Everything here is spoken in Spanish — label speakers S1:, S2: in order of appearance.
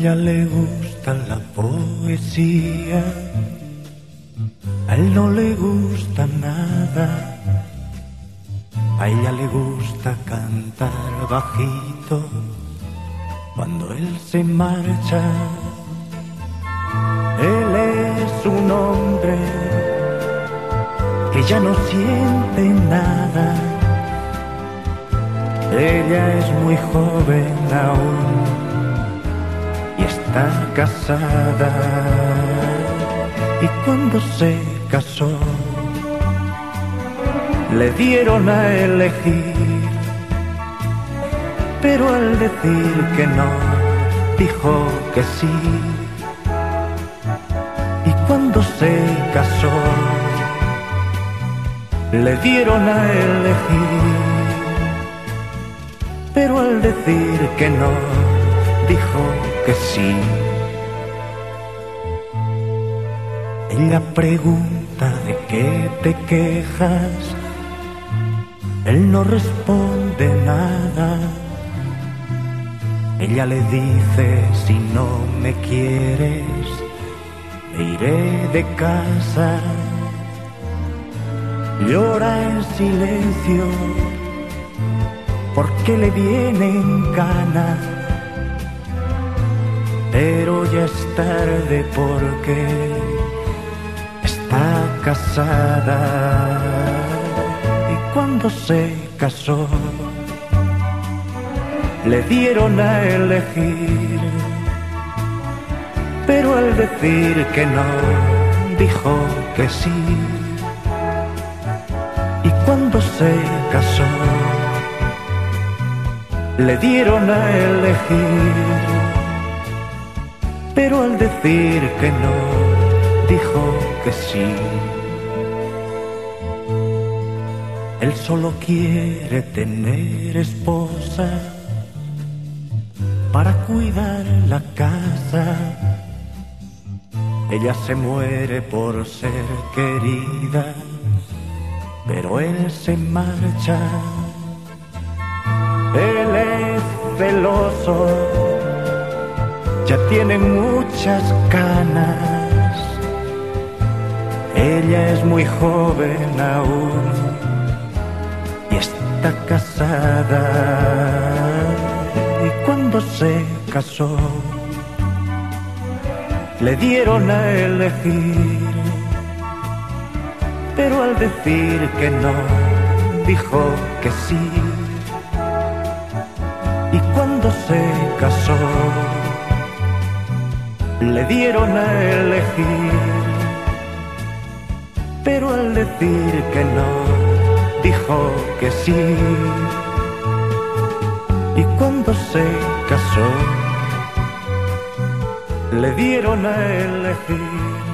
S1: ella le gusta la poesía, a él no le gusta nada. A ella le gusta cantar bajito cuando él se marcha. Él es un hombre que ya no siente nada. Ella es muy joven aún y está casada. Y cuando se casó, le dieron a elegir, pero al decir que no, dijo que sí. Y cuando se casó, le dieron a elegir, pero al decir que no, dijo que sí. Ella pregunta de qué te quejas, él no responde nada. Ella le dice: si no me quieres, me iré de casa. Llora en silencio porque le vienen ganas, pero ya es tarde porque está casada. Y cuando se casó, le dieron a elegir, pero al decir que no, dijo que sí. Y cuando se casó, le dieron a elegir, pero al decir que no, dijo que sí. Él solo quiere tener esposa para cuidar la casa. Ella se muere por ser querida, pero él se marcha. Él es celoso, ya tiene muchas canas. Ella es muy joven aún y está casada. Y cuando se casó, le dieron a elegir, pero al decir que no, dijo que sí. Y cuando se casó, le dieron a elegir, pero al decir que no, dijo que sí. Y cuando se casó, le dieron a elegir,